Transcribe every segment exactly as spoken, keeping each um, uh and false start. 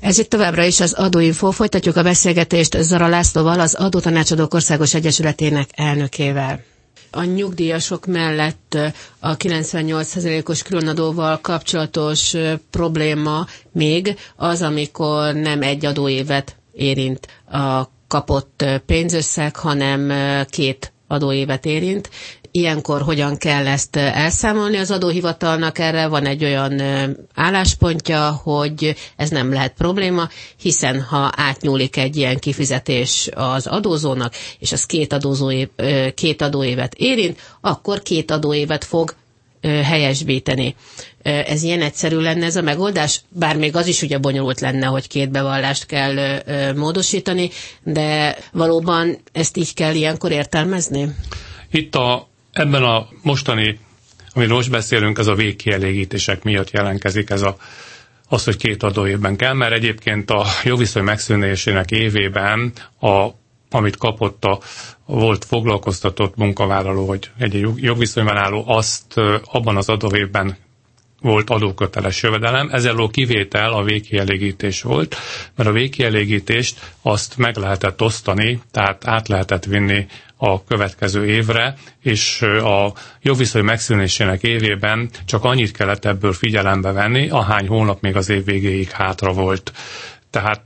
Ez itt továbbra is az Adóinfo. Folytatjuk a beszélgetést Zara Lászlóval, az Adótanácsadók Országos Egyesületének elnökével. A nyugdíjasok mellett a kilencvennyolc százalékos különadóval kapcsolatos probléma még az, amikor nem egy adóévet érint a kapott pénzösszeg, hanem két adóévet érint. Ilyenkor hogyan kell ezt elszámolni az adóhivatalnak? Erre van egy olyan álláspontja, hogy ez nem lehet probléma, hiszen ha átnyúlik egy ilyen kifizetés az adózónak, és az két, adózóév, két adóévet érint, akkor két adóévet fog helyesbíteni. Ez ilyen egyszerű lenne ez a megoldás, bár még az is ugye bonyolult lenne, hogy két bevallást kell módosítani, de valóban ezt így kell ilyenkor értelmezni? Itt a Ebben a mostani, amiről most beszélünk, ez a végkielégítések miatt jelentkezik ez a, az, hogy két adóévben kell, mert egyébként a jogviszony megszűnésének évében, a, amit kapott a volt foglalkoztatott munkavállaló, vagy egy jogviszonyban álló, azt abban az adóévben volt adóköteles jövedelem, ezzel kivétel a végkielégítés volt, mert a végkielégítést azt meg lehetett osztani, tehát át lehetett vinni a következő évre, és a jogviszony megszűnésének évében csak annyit kellett ebből figyelembe venni, ahány hónap még az év végéig hátra volt. Tehát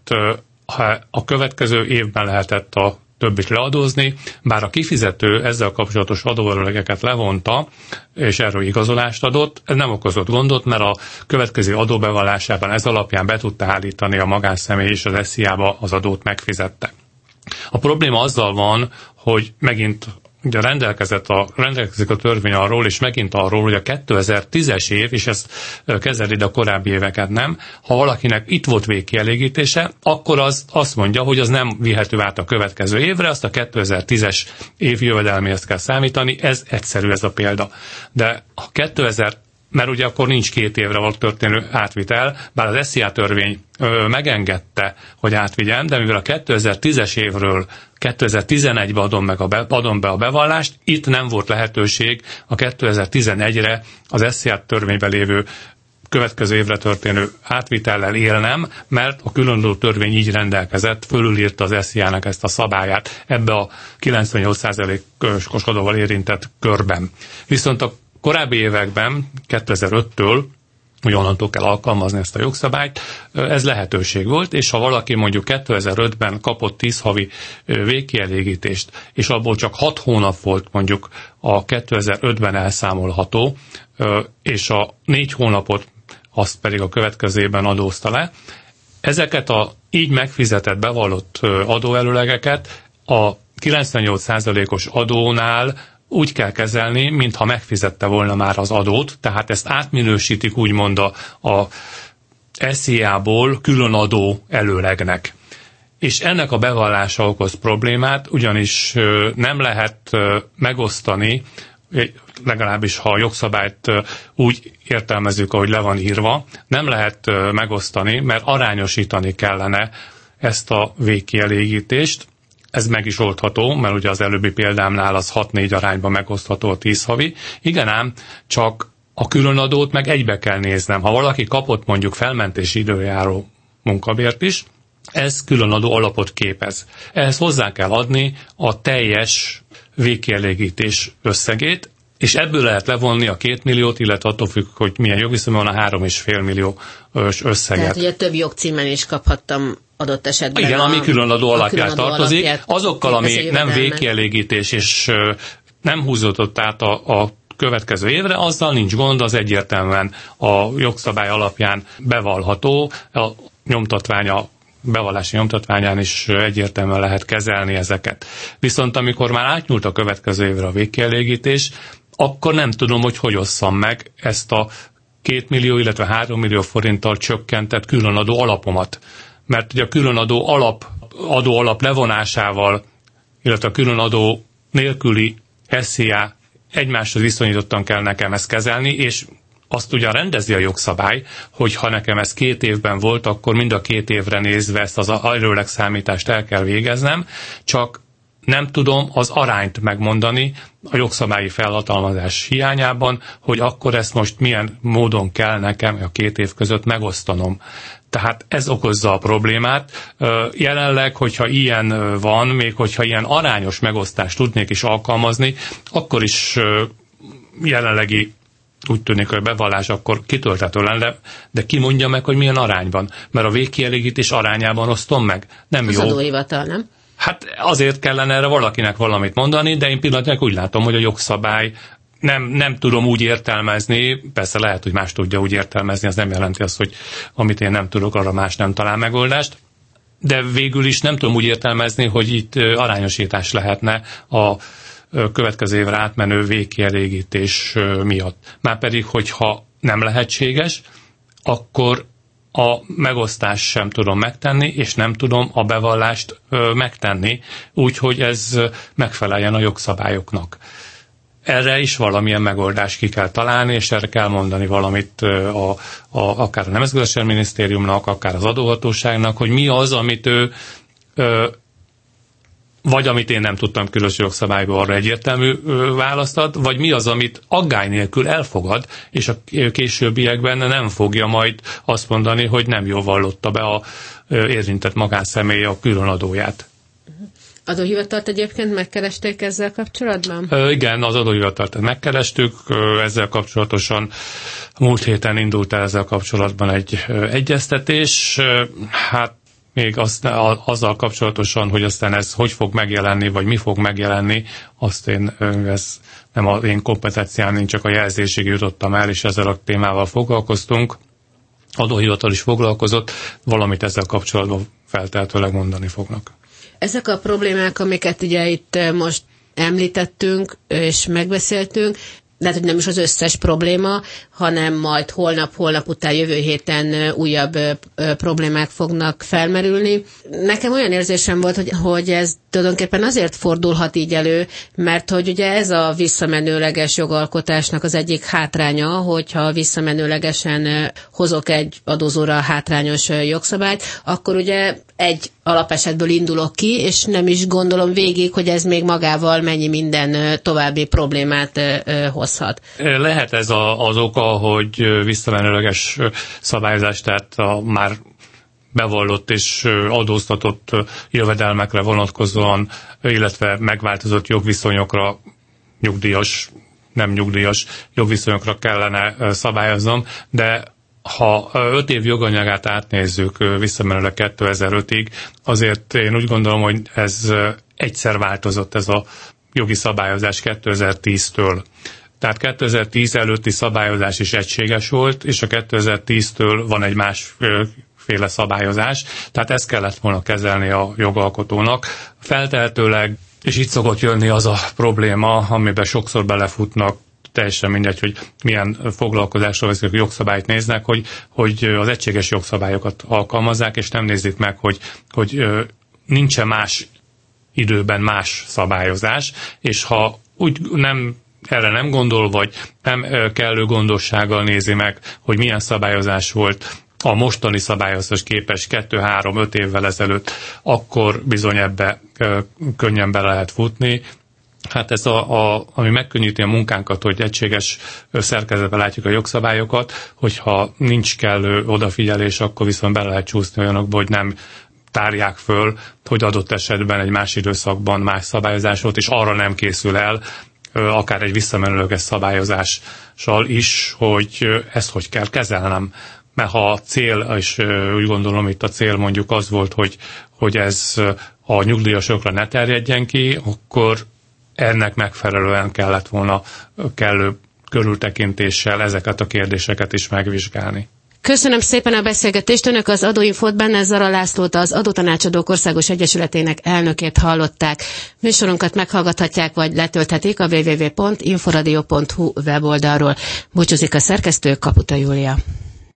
a következő évben lehetett a többit leadózni, bár a kifizető ezzel kapcsolatos adóörölegeket levonta, és erről igazolást adott, ez nem okozott gondot, mert a következő adóbevallásában ez alapján be tudta állítani a magánszemély, és az es zé á-ba az adót megfizette. A probléma azzal van, hogy megint ugye rendelkezett a, rendelkezik a törvény arról, és megint arról, hogy a kétezer-tízes év, és ezt kezeli, de a korábbi éveket nem, ha valakinek itt volt végkielégítése, akkor az azt mondja, hogy az nem vihető át a következő évre, azt a kétezer-tízes év jövedelméhez kell számítani, ez egyszerű ez a példa. De a kétezer mert ugye akkor nincs két évre való történő átvitel, bár az es zé á törvény ö, megengedte, hogy átvigyen, de mivel a kétezer-tízes évről kétezer-tizenegybe adom, meg a be, adom be a bevallást, itt nem volt lehetőség a kétezer-tizenegyre az es zé á törvényben lévő következő évre történő átvitellel élnem, mert a különadó törvény így rendelkezett, fölülírta az es zé á-nak ezt a szabályát ebbe a kilencvennyolc százalékos adóval érintett körben. Viszont a korábbi években, kétezer-öttől, hogy onnantól kell alkalmazni ezt a jogszabályt, ez lehetőség volt, és ha valaki mondjuk kétezer-ötben kapott tíz havi végkielégítést, és abból csak hat hónap volt mondjuk a kétezer-ötben elszámolható, és a négy hónapot azt pedig a következő évben adózta le, ezeket a így megfizetett, bevallott adóelőlegeket a kilencvennyolc százalékos adónál úgy kell kezelni, mintha megfizette volna már az adót, tehát ezt átminősítik úgymond a, a es zé á-ból különadó előlegnek. És ennek a bevallása okoz problémát, ugyanis nem lehet megosztani, legalábbis ha a jogszabályt úgy értelmezzük, ahogy le van írva, nem lehet megosztani, mert arányosítani kellene ezt a végkielégítést. Ez meg is oldható, mert ugye az előbbi példámnál az hat-négy arányban megosztható a tíz havi. Igen ám, csak a különadót meg egybe kell néznem. Ha valaki kapott mondjuk felmentési időjáró munkabért is, ez különadó alapot képez. Ehhez hozzá kell adni a teljes végkielégítés összegét, és ebből lehet levonni a két milliót, illetve attól függ, hogy milyen jogviszonyban van a három és fél millió összeget. Tehát ugye több jogcímen is kaphattam adott esetben. Igen, a, ami különadó alapját tartozik, alapját azokkal, ami nem végkielégítés, és nem húzódott át a, a következő évre, azzal nincs gond, az egyértelműen a jogszabály alapján bevallható, a nyomtatványa bevallási nyomtatványán is egyértelműen lehet kezelni ezeket. Viszont amikor már átnyúlt a következő évre a végkielégítés, akkor nem tudom, hogy hogy osszam meg ezt a két millió, illetve három millió forinttal csökkentett különadó alapomat. Mert ugye a különadó alap, adó alap levonásával, illetve a különadó nélküli es zé á egymáshoz viszonyítottan kell nekem ezt kezelni, és azt ugye rendezi a jogszabály, hogy ha nekem ez két évben volt, akkor mind a két évre nézve ezt az előleg számítást el kell végeznem, csak nem tudom az arányt megmondani a jogszabályi felhatalmazás hiányában, hogy akkor ezt most milyen módon kell nekem a két év között megosztanom. Tehát ez okozza a problémát. Jelenleg, hogyha ilyen van, még hogyha ilyen arányos megosztást tudnék is alkalmazni, akkor is jelenlegi úgy tűnik, hogy a bevallás akkor kitölthető lenne, de ki mondja meg, hogy milyen arányban? Mert a végkielégítés arányában osztom meg. Nem az jó. Az adóhivatal, nem? Hát azért kellene erre valakinek valamit mondani, de én pillanatnyilag úgy látom, hogy a jogszabály nem, nem tudom úgy értelmezni, persze lehet, hogy más tudja úgy értelmezni, az nem jelenti azt, hogy amit én nem tudok, arra más nem talál megoldást, de végül is nem tudom úgy értelmezni, hogy itt arányosítás lehetne a következő évre átmenő végkielégítés miatt. Márpedig, hogyha nem lehetséges, akkor a megosztást sem tudom megtenni, és nem tudom a bevallást megtenni, úgyhogy ez megfeleljen a jogszabályoknak. Erre is valamilyen megoldást ki kell találni, és erre kell mondani valamit a, a, akár a Nemzetgazdasági Minisztériumnak, akár az adóhatóságnak, hogy mi az, amit ő ö, vagy amit én nem tudtam különös jogszabályból, arra egyértelmű választ ad, vagy mi az, amit aggály nélkül elfogad, és a későbbiekben nem fogja majd azt mondani, hogy nem jól vallotta be a érintett magánszemély a különadóját. Adóhivatalt egyébként megkeresték ezzel kapcsolatban? Ö, igen, az adóhivatalt megkerestük, ezzel kapcsolatosan múlt héten indult el ezzel kapcsolatban egy egyeztetés, hát még az, azzal kapcsolatosan, hogy aztán ez hogy fog megjelenni, vagy mi fog megjelenni, azt én, ez nem az én kompetenciám, én csak a jelzésig jutottam el, és ezzel a témával foglalkoztunk. Adóhivatal is foglalkozott, valamit ezzel kapcsolatban feltehetőleg mondani fognak. Ezek a problémák, amiket ugye itt most említettünk és megbeszéltünk, de hogy nem is az összes probléma, hanem majd holnap, holnap után, jövő héten újabb problémák fognak felmerülni. Nekem olyan érzésem volt, hogy, hogy ez tulajdonképpen azért fordulhat így elő, mert hogy ugye ez a visszamenőleges jogalkotásnak az egyik hátránya, hogyha visszamenőlegesen hozok egy adózóra hátrányos jogszabályt, akkor ugye egy alapesetből indulok ki, és nem is gondolom végig, hogy ez még magával mennyi minden további problémát hozhat. Lehet ez a, az oka, hogy visszamenőleges szabályozás, tehát a már bevallott és adóztatott jövedelmekre vonatkozóan, illetve megváltozott jogviszonyokra, nyugdíjas, nem nyugdíjas jogviszonyokra kellene szabályoznom, de ha öt év joganyagát átnézzük visszamenőleg kétezer-ötig, azért én úgy gondolom, hogy ez egyszer változott ez a jogi szabályozás kétezer-tíztől. Tehát kétezer-tíz előtti szabályozás is egységes volt, és a kétezer-tíztől van egy másféle szabályozás, tehát ezt kellett volna kezelni a jogalkotónak. Feltehetőleg, és itt szokott jönni az a probléma, amiben sokszor belefutnak, teljesen mindegy, hogy milyen foglalkozásról veszik, jogszabályt néznek, hogy, hogy az egységes jogszabályokat alkalmazzák, és nem nézik meg, hogy, hogy nincsen más időben más szabályozás, és ha úgy nem erre nem gondol, vagy nem kellő gondossággal nézi meg, hogy milyen szabályozás volt a mostani szabályozás képes kettő-három-öt évvel ezelőtt, akkor bizony ebbe könnyen bele lehet futni. Hát ez, a, a, ami megkönnyíti a munkánkat, hogy egységes szerkezetben látjuk a jogszabályokat, hogyha nincs kellő odafigyelés, akkor viszont bele lehet csúszni olyanokba, hogy nem tárják föl, hogy adott esetben egy más időszakban más szabályozás volt, és arra nem készül el, akár egy visszamenőleges szabályozással is, hogy ezt hogy kell kezelnem. Mert ha a cél, és úgy gondolom itt a cél mondjuk az volt, hogy, hogy ez a nyugdíjasokra ne terjedjen ki, akkor ennek megfelelően kellett volna kellő körültekintéssel ezeket a kérdéseket is megvizsgálni. Köszönöm szépen a beszélgetést. Önök az Adóinfót benne Zara Lászlót, az Adótanácsadók Országos Egyesületének elnökét hallották. Műsorunkat meghallgathatják, vagy letölthetik a double-u double-u double-u pont inforadio pont hu weboldalról. Búcsúzik a szerkesztő, Kaputa Júlia.